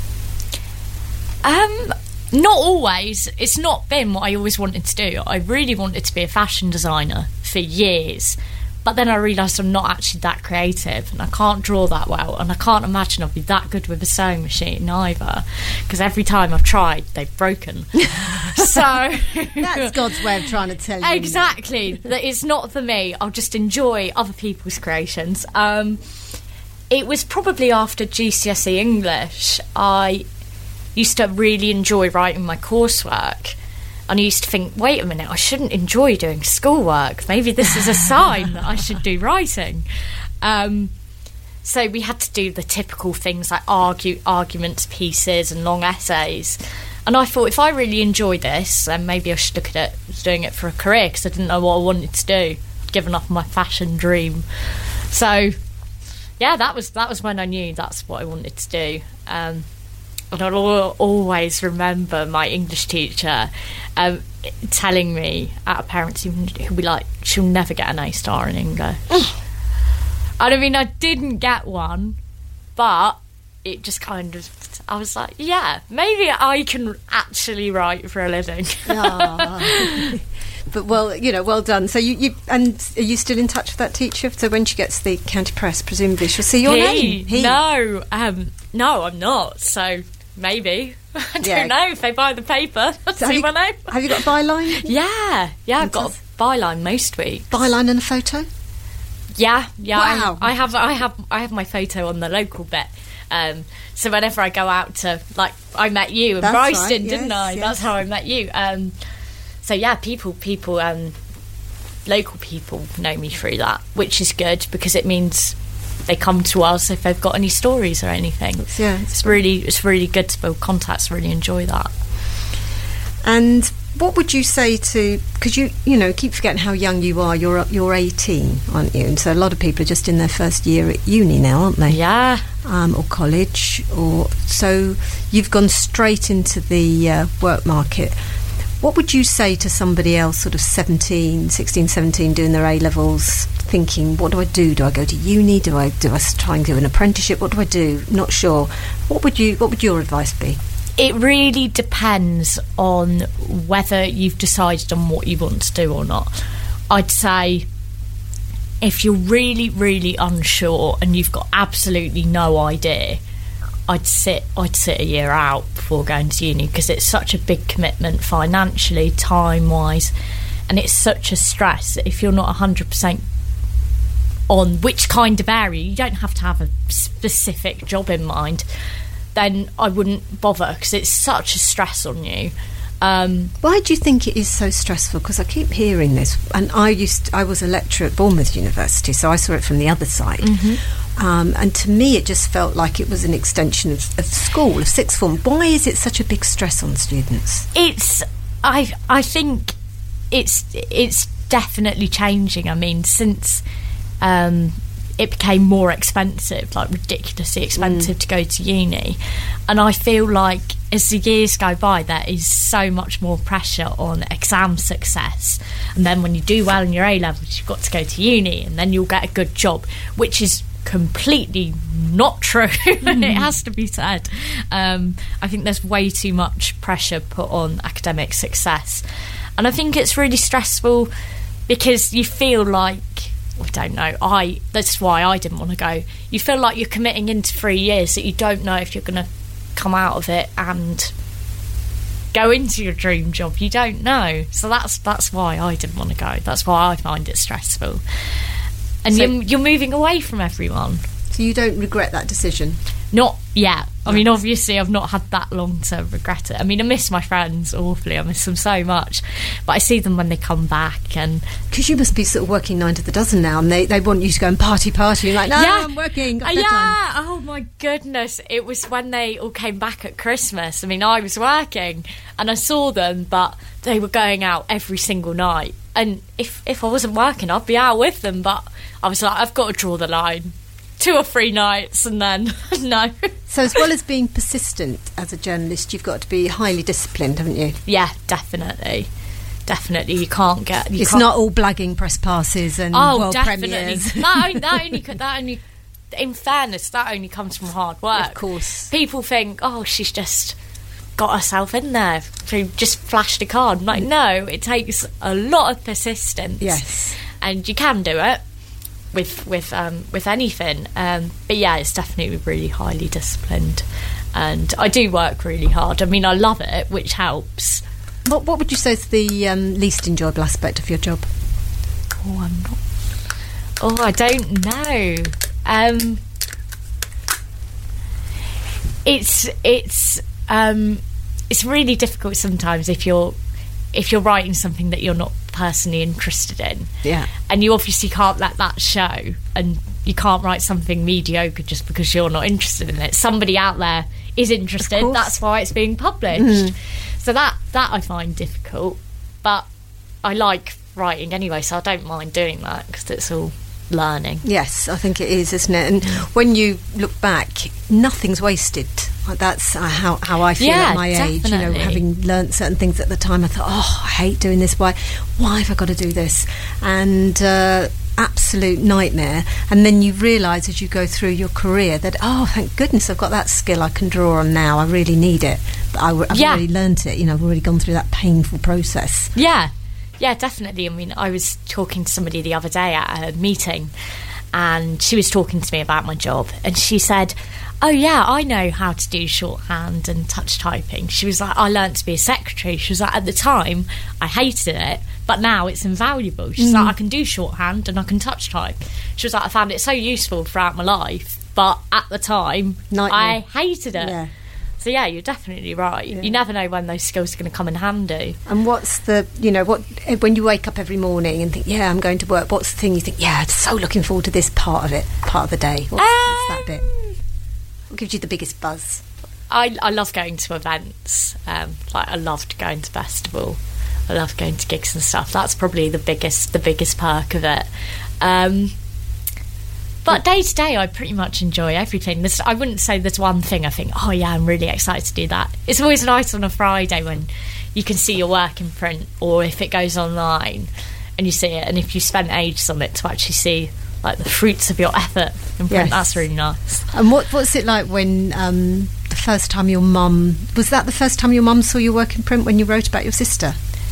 Um, not always. It's not been what I always wanted to do. I really wanted to be a fashion designer for years, but then I realised I'm not actually that creative and I can't draw that well, and I can't imagine I'll be that good with a sewing machine either, because every time I've tried they've broken. So That's God's way of trying to tell you. exactly that it's not for me. I'll just enjoy other people's creations. Um, it was probably after G C S E English I used to really enjoy writing my coursework, and I used to think, wait a minute, I shouldn't enjoy doing schoolwork. Maybe this is a sign that I should do writing. Um, so we had to do the typical things like argue arguments pieces and long essays. And I thought, if I really enjoy this, then maybe I should look at it doing it for a career, because I didn't know what I wanted to do. I'd given up my fashion dream. So, yeah, that was that was when I knew that's what I wanted to do. Um, and I'll al- always remember my English teacher um, telling me at a parents' evening, he'll be like, she'll never get an A star in English. And I mean, I didn't get one, but it just kind of, I was like, yeah, maybe I can actually write for a living. Ah. But well, you know, well done. So you, you and are you still in touch with that teacher? So when she gets the County Press, presumably she'll see your he, name. He. No, um, no, I'm not. So maybe I don't Yeah. know if they buy the paper. I'll So have see you- my name. Have you got a byline? Yeah, yeah, I've got a byline most weeks. Byline and a photo? Yeah, yeah. Wow. I, I have, I have, I have my photo on the local bit. Um, so whenever I go out to, like, I met you in That's Bryston, right, yes, didn't I? yes. That's how I met you. Um, so yeah, people, people, um, local people know me through that, which is good because it means they come to us if they've got any stories or anything. Yeah, it's really, it's really good to build contacts. Really enjoy that. And what would you say to, because you you know keep forgetting how young you are. You're you're eighteen, aren't you? And so a lot of people are just in their first year at uni now, aren't they? Yeah. Um, or college, or so you've gone straight into the uh, work market. What would you say to somebody else, sort of seventeen, sixteen, seventeen, doing their A-levels, thinking, what do I do? Do I go to uni? Do I do I try and do an apprenticeship? What do I do? Not sure. What would you? What would your advice be? It really depends on whether you've decided on what you want to do or not. I'd say if you're really, really unsure and you've got absolutely no idea, I'd sit I'd sit a year out before going to uni, because it's such a big commitment financially, time-wise, and it's such a stress that if you're not one hundred percent on which kind of area, you don't have to have a specific job in mind, then I wouldn't bother, because it's such a stress on you. Um, Why do you think it is so stressful? Because I keep hearing this, and I used to, I was a lecturer at Bournemouth University, so I saw it from the other side. Mm-hmm. Um, and to me, it just felt like it was an extension of, of school, of sixth form. Why is it such a big stress on students? It's, I, I think it's it's definitely changing. I mean, since um, it became more expensive, like ridiculously expensive mm. to go to uni, and I feel like as the years go by, there is so much more pressure on exam success, and then when you do well in your A-levels, you've got to go to uni, and then you'll get a good job, which is completely not true. Mm. It has to be said. um, I think there's way too much pressure put on academic success, and I think it's really stressful because you feel like, I don't know, I that's why I didn't want to go. You feel like you're committing into three years that you don't know if you're going to come out of it and go into your dream job. You don't know. So that's that's why I didn't want to go. That's why I find it stressful. And so, you're, you're moving away from everyone. So you don't regret that decision? Not yet. I mean, obviously, I've not had that long to regret it. I mean, I miss my friends awfully. I miss them so much. But I see them when they come back. And because you must be sort of working nine to the dozen now, and they, they want you to go and party, party. You're like, no, yeah. I'm working. Got uh, yeah. time. Oh, my goodness. It was when they all came back at Christmas. I mean, I was working and I saw them, but they were going out every single night. And if, if I wasn't working, I'd be out with them. But I was like, I've got to draw the line. Two or three nights and then no. So as well as being persistent as a journalist, you've got to be highly disciplined, haven't you? Yeah, definitely. Definitely. You can't get... You it's can't... not all blagging press passes and oh, world definitely. premieres. that, only, that, only, that only... In fairness, that only comes from hard work. Of course. People think, oh, she's just got herself in there. She just flashed a card. I'm like, no, it takes a lot of persistence. Yes. And you can do it. with with um with anything, um but yeah, it's definitely really highly disciplined, and I do work really hard. I mean, I love it, which helps. What what would you say is the um, least enjoyable aspect of your job? Oh, I'm not oh I don't know. um it's it's um it's really difficult sometimes if you're if you're writing something that you're not personally interested in. Yeah. And you obviously can't let that show, and you can't write something mediocre just because you're not interested in it. Somebody out there is interested, that's why it's being published. Mm. So that that I find difficult, but I like writing anyway, so I don't mind doing that because it's all learning. Yes, I think it is, isn't it? And when you look back, nothing's wasted. That's uh, how, how I feel yeah, at my definitely. age. You know, having learnt certain things at the time, I thought, oh, I hate doing this. Why, why have I got to do this? And uh, absolute nightmare. And then you realise as you go through your career that, oh, thank goodness I've got that skill I can draw on now. I really need it. But I, I've yeah. already learnt it. You know, I've already gone through that painful process. Yeah. Yeah, definitely. I mean, I was talking to somebody the other day at a meeting, and she was talking to me about my job, and she said, oh yeah, I know how to do shorthand and touch typing. She was like, I learnt to be a secretary. She was like, at the time I hated it, but now it's invaluable. She's mm. like, I can do shorthand and I can touch type. She was like, I found it so useful throughout my life, but at the time Nightmare. I hated it. Yeah. So yeah, you're definitely right. Yeah. You never know when those skills are going to come in handy. And what's the, you know, what when you wake up every morning and think, yeah, I'm going to work, what's the thing you think, yeah, I'm so looking forward to this part of it, part of the day? What's, um, what's that bit? What gives you the biggest buzz? I, I love going to events. Um, like I loved going to festival. I love going to gigs and stuff. That's probably the biggest the biggest perk of it. Um, but day to day, I pretty much enjoy everything. There's, I wouldn't say there's one thing I think, oh yeah, I'm really excited to do that. It's always nice on a Friday when you can see your work in print, or if it goes online and you see it, and if you spent ages on it to actually see like the fruits of your effort in print. Yes. That's really nice. And what what's it like when um, the first time your mum, was that the first time your mum saw your work in print when you wrote about your sister?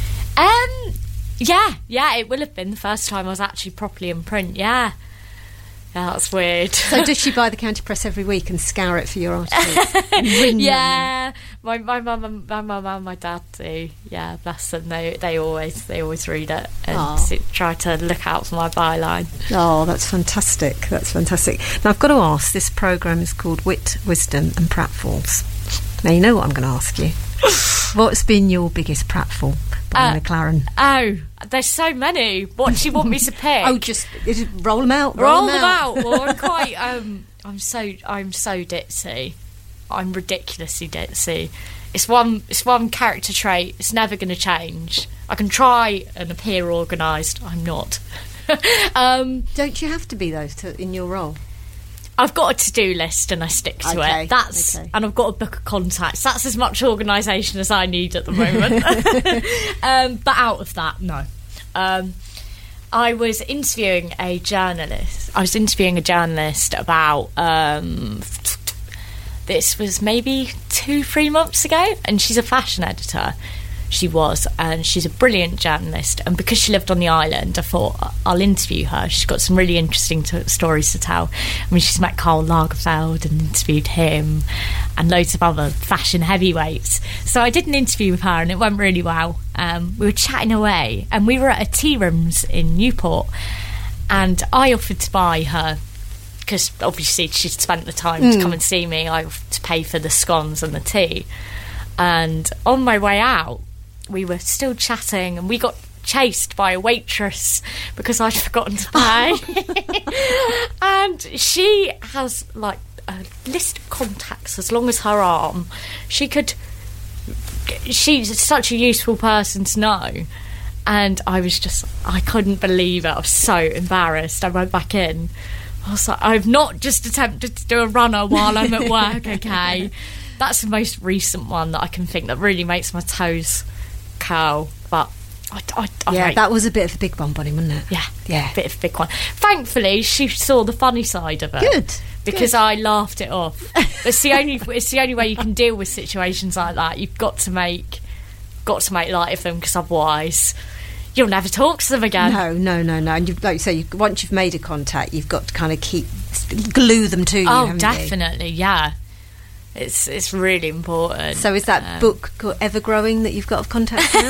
Um, yeah, yeah, it will have been the first time I was actually properly in print, yeah. Yeah, that's weird. So does she buy the County Press every week and scour it for your articles? And yeah, them? my my mum and my mum and my dad do. Yeah, bless them. They they always they always read it and so, try to look out for my byline. Oh, that's fantastic. That's fantastic. Now I've got to ask. This programme is called Wit, Wisdom, and Pratfalls. Now you know what I'm going to ask you. What's been your biggest pratfall, Bonnie uh, McLaren? Oh, there's so many. What do you want me to pick? Oh, just, just roll them out. Roll, roll them, them out. out. Well, I'm quite. Um, I'm so. I'm so ditzy. I'm ridiculously ditzy. It's one. It's one character trait. It's never going to change. I can try and appear organised. I'm not. um, Don't you have to be though to, in your role? I've got a to-do list and I stick to okay, it. That's okay. And I've got a book of contacts. That's as much organisation as I need at the moment. um, but out of that, no. Um, I was interviewing a journalist. I was interviewing a journalist about. Um, this was maybe two, three months ago, and she's a fashion editor. She was, and she's a brilliant journalist. And because she lived on the island, I thought I'll interview her. She's got some really interesting t- stories to tell. I mean, she's met Karl Lagerfeld and interviewed him, and loads of other fashion heavyweights. So I did an interview with her, and it went really well. Um, we were chatting away, and we were at a tea rooms in Newport, and I offered to buy her, because obviously she'd spent the time mm. to come and see me. I offered to pay for the scones and the tea. And on my way out, we were still chatting, and we got chased by a waitress because I'd forgotten to pay. And she has like a list of contacts as long as her arm. She could. She's such a useful person to know. And I was just, I couldn't believe it. I was so embarrassed. I went back in. I was like, I've not just attempted to do a runner while I'm at work, okay? That's the most recent one that I can think that really makes my toes curl. But I, I, I yeah, rate. that was a bit of a big one, Bonnie, wasn't it? Yeah, yeah, a bit of a big one. Thankfully, she saw the funny side of it. Good, because good. I laughed it off. It's the only, it's the only way you can deal with situations like that. You've got to make, got to make light of them, because otherwise you'll never talk to them again. No, no, no, no. And you've, like you say, you, once you've made a contact, you've got to kind of keep glue them to you. Oh, haven't definitely, you? yeah. It's it's really important. So is that um, book called Ever Growing that you've got of contacts now?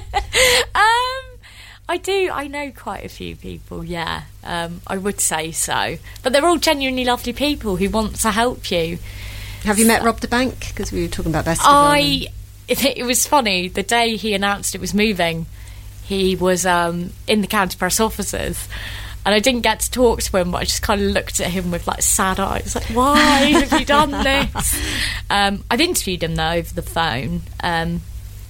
um, I do. I know quite a few people. Yeah, um, I would say so. But they're all genuinely lovely people who want to help you. Have you met Rob the Bank? Because we were talking about Best. I. It, it was funny. The day he announced it was moving, he was um, in the County Press offices. And I didn't get to talk to him, but I just kind of looked at him with like sad eyes, like, why have you done this? Um, I've interviewed him though over the phone. Um,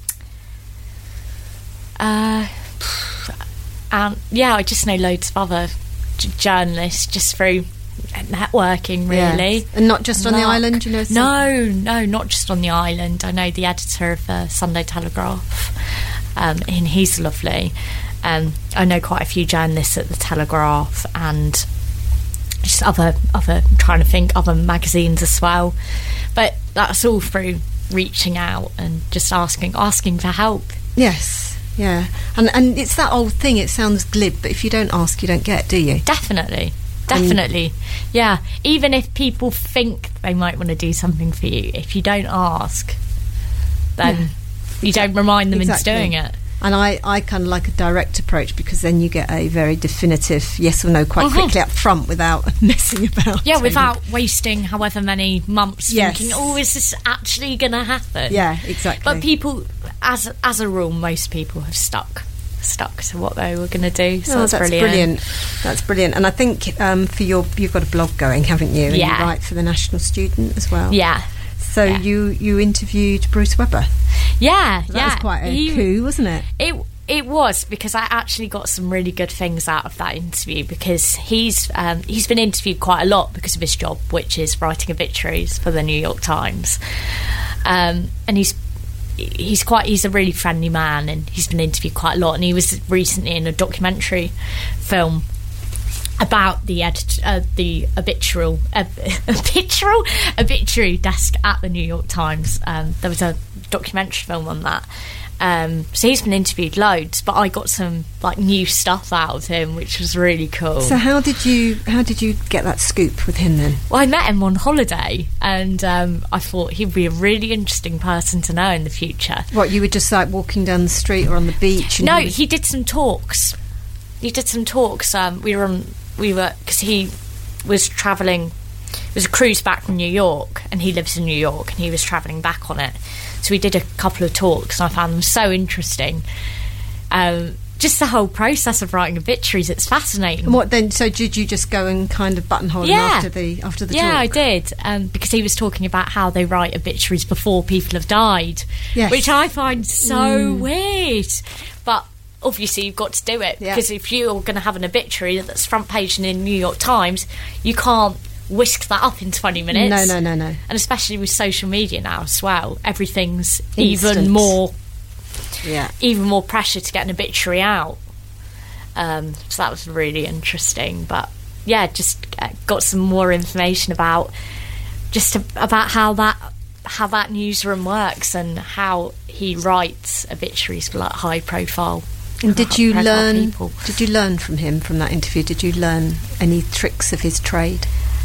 uh, and yeah, I just know loads of other j- journalists just through networking, really. Yes. And not just on Mark. The island, you know? No, no, not just on the island. I know the editor of the Sunday Telegraph, um, and he's lovely. Um, I know quite a few journalists at the Telegraph, and just other other I'm trying to think other magazines as well. But that's all through reaching out and just asking asking for help. Yes, yeah, and and it's that old thing. It sounds glib, but if you don't ask, you don't get, do you? Definitely, Definitely, yeah. Even if people think they might want to do something for you, if you don't ask, then yeah, you exactly. don't remind them exactly. into doing it. And I, I kind of like a direct approach, because then you get a very definitive yes or no quite uh-huh. quickly up front without messing about. Yeah, without wasting however many months yes. thinking, oh, is this actually going to happen? Yeah, exactly. But people, as as a rule, most people have stuck stuck to what they were going to do. So oh, that's, that's brilliant. brilliant. That's brilliant. And I think um, for your, you've got a blog going, haven't you? And yeah. you write for the National Student as well. Yeah. So yeah. you you interviewed Bruce Weber. Yeah, so that yeah. was quite a he, coup, wasn't it? It it was, because I actually got some really good things out of that interview, because he's um, he's been interviewed quite a lot because of his job, which is writing obituaries for the New York Times, um, and he's he's quite he's a really friendly man, and he's been interviewed quite a lot. And he was recently in a documentary film about the edit- uh, the obituary uh, obituary obituary desk at the New York Times. Um, there was a documentary film on that. Um, so he's been interviewed loads, but I got some like new stuff out of him, which was really cool. So how did you how did you get that scoop with him then? Well, I met him on holiday, and um, I thought he'd be a really interesting person to know in the future. What, you were just like walking down the street or on the beach? And no, he, was... he did some talks. He did some talks. Um, we were on. We were because he was travelling. It was a cruise back from New York, and he lives in New York, and he was travelling back on it. So we did a couple of talks, and I found them so interesting. Um, just the whole process of writing obituaries, it's fascinating. And what then? So did you just go and kind of buttonhole him yeah. after the after the yeah, talk? Yeah, I did, um, because he was talking about how they write obituaries before people have died, yes. which I find so mm. weird. But obviously you've got to do it, yeah. because if you're going to have an obituary that's front page in the New York Times, you can't whisk that up in twenty minutes. No, no, no, no. And especially with social media now as well, everything's Instant. even more, yeah, even more pressure to get an obituary out. Um, so that was really interesting. But yeah, just got some more information about just about how that how that newsroom works and how he writes obituaries for like high profile. And did you learn? People. Did you learn from him from that interview? Did you learn any tricks of his trade?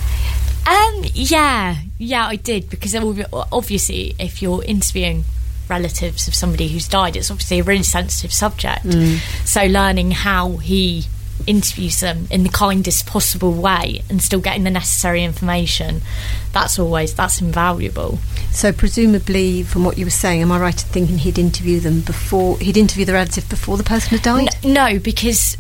Um, yeah, yeah, I did, because obviously if you're interviewing relatives of somebody who's died, it's obviously a really sensitive subject. Mm. So learning how he interviews them in the kindest possible way and still getting the necessary information, that's always, that's invaluable. So presumably, from what you were saying, am I right in thinking he'd interview them before, he'd interview the relative before the person had died? N- no, because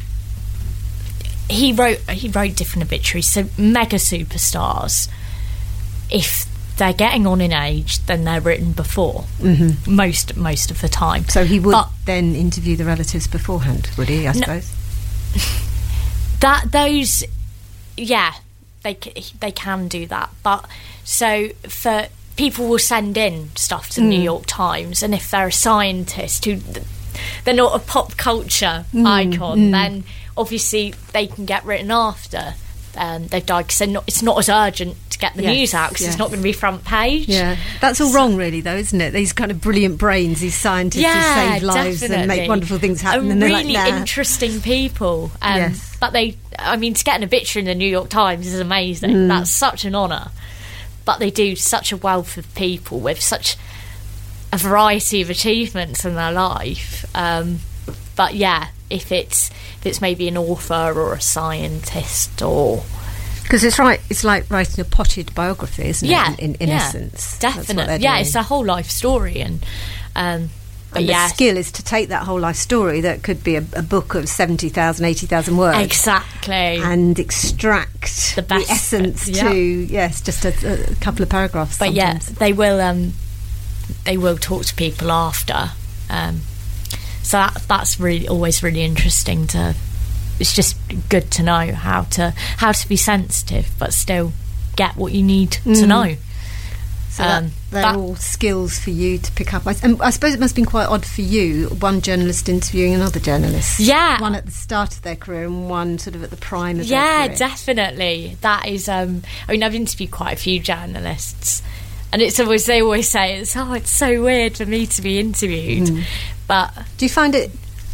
he wrote he wrote different obituaries. So mega superstars, if they're getting on in age, then they're written before, mm-hmm. most most of the time. So he would but, then interview the relatives beforehand, would he? I suppose no, that those, yeah, they they can do that. But so for people will send in stuff to the mm. New York Times, and if they're a scientist who they're not a pop culture mm. icon, mm. then obviously they can get written after um, they've died, because not, it's not as urgent to get the yes, news out, because yes. it's not going to be front page. Yeah, that's all so, wrong really though, isn't it? These kind of brilliant brains, these scientists yeah, who save lives definitely. and make wonderful things happen, and, and they're really like, nah. interesting people. Um, yes. But they, I mean, to get an obituary in the New York Times is amazing. Mm. That's such an honour. But they do such a wealth of people with such a variety of achievements in their life. Um, but yeah, if it's if it's maybe an author or a scientist, or because it's right, it's like writing a potted biography, isn't yeah, it? In, in yeah, essence, definitely. Yeah, it's a whole life story, and um, but and yeah, the skill is to take that whole life story that could be a, a book of seventy thousand, eighty thousand words, exactly, and extract the, best the essence bit, yeah. to yes, just a, a couple of paragraphs. But sometimes. yeah, they will um, they will talk to people after. Um, So that, that's really always really interesting to. It's just good to know how to how to be sensitive, but still get what you need mm. to know. So um, that, they're that, all skills for you to pick up. And I suppose it must have been quite odd for you, one journalist interviewing another journalist. Yeah, one at the start of their career and one sort of at the prime of yeah, their career. Yeah, definitely. That is. Um, I mean, I've interviewed quite a few journalists, and it's always they always say it's oh, it's so weird for me to be interviewed. Mm. But do you find it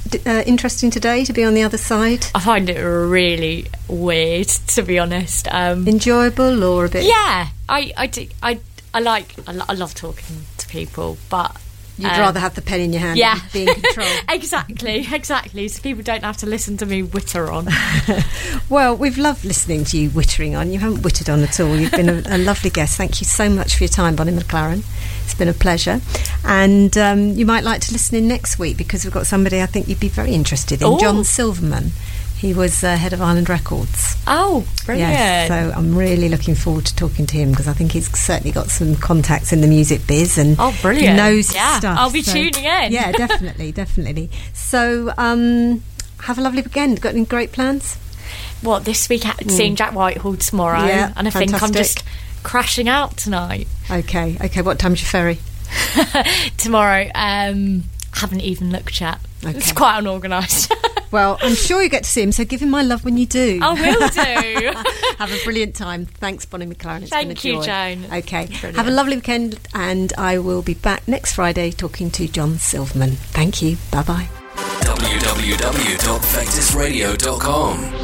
uh, interesting today to be on the other side? I find it really weird, to be honest. Um, Enjoyable or a bit? Yeah, I, I, do, I, I like, I, lo- I love talking to people, but you'd um, rather have the pen in your hand yeah. and be in control. exactly, exactly. So people don't have to listen to me witter on. Well, we've loved listening to you wittering on. You haven't wittered on at all. You've been a, a lovely guest. Thank you so much for your time, Bonnie McLaren. It's been a pleasure. And um, you might like to listen in next week because we've got somebody I think you'd be very interested in, Ooh. John Silverman. He was uh, head of Island Records. Oh, brilliant. Yes, so I'm really looking forward to talking to him because I think he's certainly got some contacts in the music biz and oh, brilliant. he knows yeah, his stuff. I'll be so, tuning in. Yeah, definitely, definitely. So um, have a lovely weekend. Got any great plans? What, this week, mm. seeing Jack Whitehall tomorrow, yeah, and I fantastic. think I'm just crashing out tonight. Okay, okay. What time's your ferry? Tomorrow. Um, haven't even looked yet. Okay. It's quite unorganised. Well, I'm sure you get to see him, so give him my love when you do. I will do. Have a brilliant time. Thanks, Bonnie McLaren. It's Thank been a joy. you, Joan. Okay. Brilliant. Have a lovely weekend, and I will be back next Friday talking to John Silverman. Thank you. Bye-bye. w w w dot vectis radio dot com